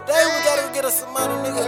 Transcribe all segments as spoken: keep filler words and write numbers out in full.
day we gotta get us some money, nigga.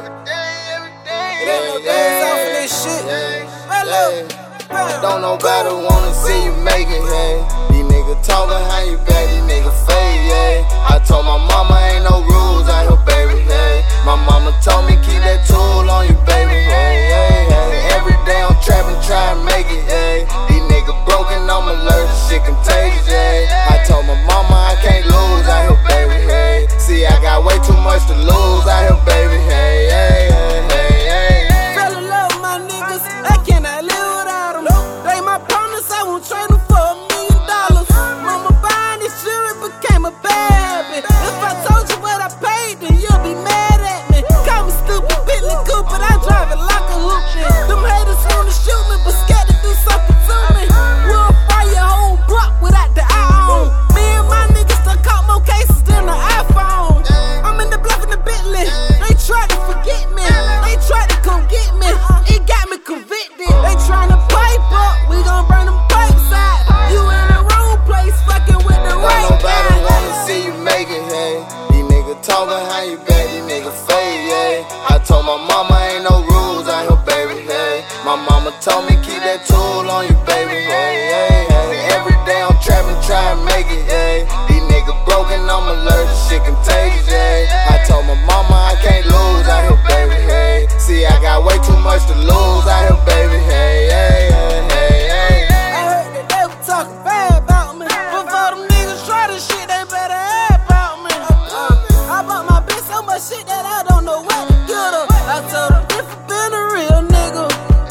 It ain't no days off of this shit. Hello. Don't nobody wanna see you make it, hey. These niggas talking how you back, these niggas fake, yeah. I told my mama ain't no rules out here, baby, hey. My mama told me keep that tool on you, baby, hey, hey, hey. Every day I'm trapping, trying to make it, hey. These niggas broken, I'm allergic, shit contagious, yeah. I told my mama I can't lose out here, baby, hey. See, I got way too much to lose out here, baby, hey, hey, hey, hey, hey. Fell in love with my niggas, I cannot live without them. They my partners, I won't trade them for a million dollars. Mama buying this jewelry became a bad habit. If I told you what I paid, then you'll be mad at me. Call me stupid, Bentley Cooper, I drive it like a hoopin'. Them haters wanna shoot me, but scared to do something to me. We'll fire your whole block without the eye on. Me and my niggas done caught more cases than the iPhone. I'm in the block in the Bentley, they tried to forget me. They tried to come get me, it got me convicted. They tryna pipe up, we gon' burn them pipes out. You in the wrong place, fucking with the Don't right nobody guy. wanna see you make it, hey. These niggas talking how you back, these niggas fake, yeah. I told my mama ain't no rules out here, baby, hey. My mama told me keep that tool on you, baby, hey, hey, hey. Every day I'm trapping, trying to make it, yeah. These niggas broken, I'm allergic, shit contagious, yeah. I told my mama I can't lose out here, baby, hey. See, I got way too much to lose out here, baby, hey, hey, hey, hey, hey. I heard that they were talking bad about me. Before them niggas try this shit, they better add about me. I bought my bitch so much shit that I don't know what to get her. I told her if you been a real nigga,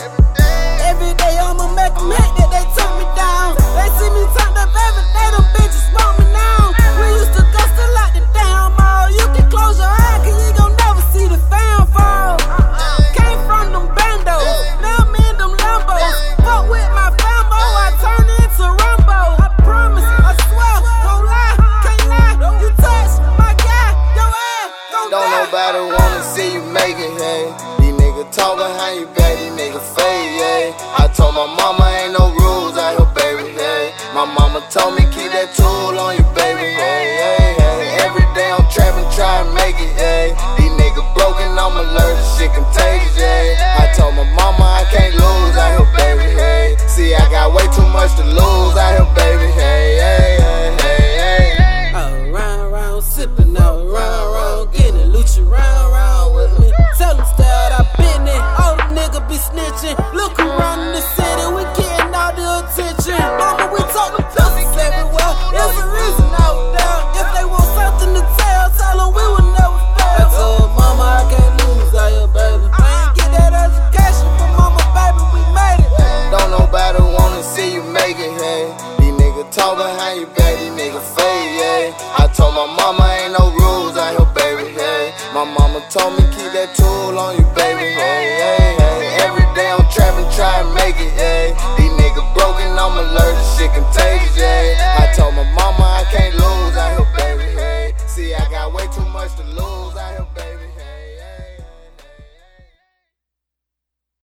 every day I'ma make them hate that they took me down. They see me turned up every day, them bitches want me now. We used to go still out the damn mall. You can close your eyes, cause you gon' never see the fam fall. Came from them bandos, now I'm in them Lambos. Fuck with my famo, I turn into Rambo. I promise, I swear, don't lie, can't lie. You touch my guy, your ass gon' Don't die. nobody wanna see you make it, hey. These niggas talking how you back, these niggas fake, yeah. I told my mama ain't no rules out here, baby, hey. My mama told me keep that tool on you, baby, hey, hey, hey. Every day I'm trapping, trying to make it, hey. These niggas broken, I'm allergic, shit contagious, yeah. I told my mama I can't lose out here, baby, hey. See, I got way too much to lose out here, baby, hey, hey, hey, hey, hey. Oh, round, round, sippin' out, round, round, getting it, Lucha, round, round with me. Tell them stay out, I been it. All the nigga be snitching. Look around in the city, we getting all the attention. Mama, we talk the pussies everywhere. There's a reason out there. If they want something to tell, tell them we will never fail. I told mama I can't lose out here, baby. I ain't get that education from mama, baby, we made it. Don't nobody wanna see you make it, hey. These niggas talking how you back, these niggas fake, yeah. I told my mama ain't no rules out here, baby, hey. My mama told me keep that tool on you, baby, hey, hey, hey. Every day I'm trapping, trying to make it, hey. These niggas broken, I'm allergic, shit contagious.